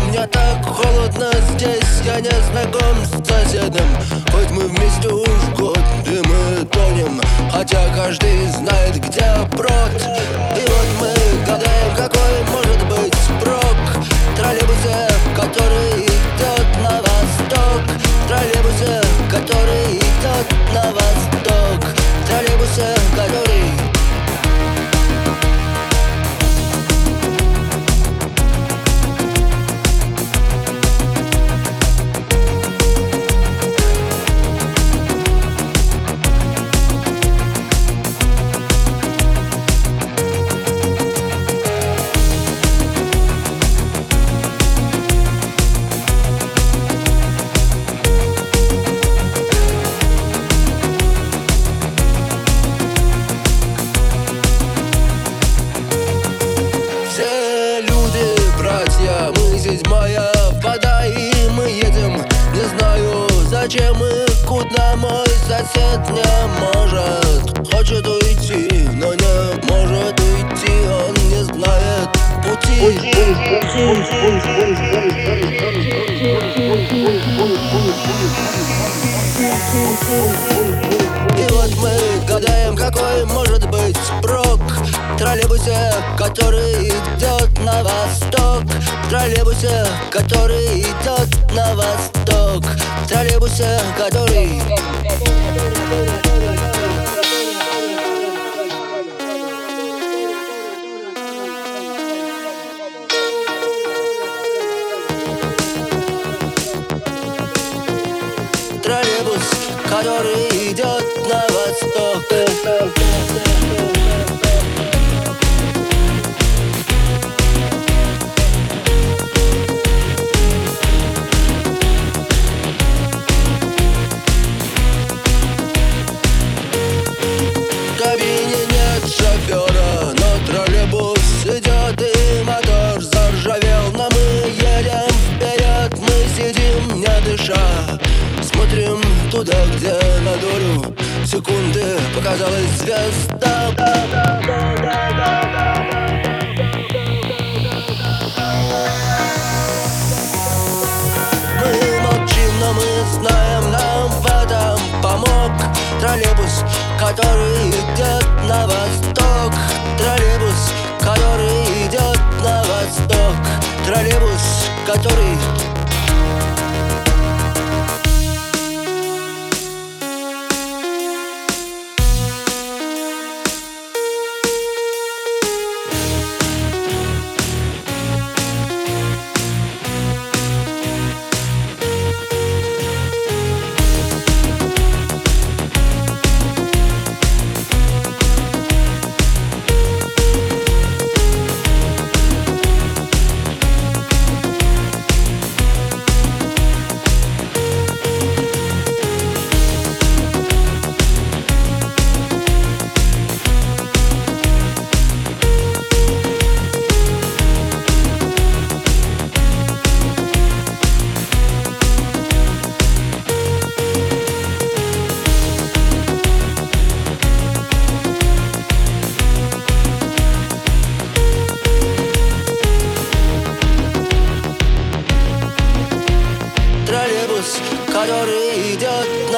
Мне так холодно здесь, я не знаком с соседом. Хоть мы вместе уж год, и мы тонем, хотя каждый знает, где брод. И вот мы гадаем, какой может быть спрок в троллейбусе, который идет на восток. В троллейбусе, который идет на восток. В троллейбусе, который... Мы седьмая вода, и мы едем. Не знаю, зачем и куда. Мой сосед не может. Хочет уйти, но не может уйти. Он не знает пути. И вот мы гадаем, какой может быть спрок в троллейбусе, который идет на восток. В троллейбусе, который идет на восток. В троллейбусе, который... Троллейбус, который идет на восток. В кабине нет шофера, но троллейбус идет и мотор заржавел. Но мы едем вперед, мы сидим не дыша. Смотрим туда, где на долю секунды показалась звезда. Мы молчим, но мы знаем, нам в этом помог троллейбус, который идет на восток. Троллейбус, который идет на восток. Троллейбус, который... Троллейбус, который идет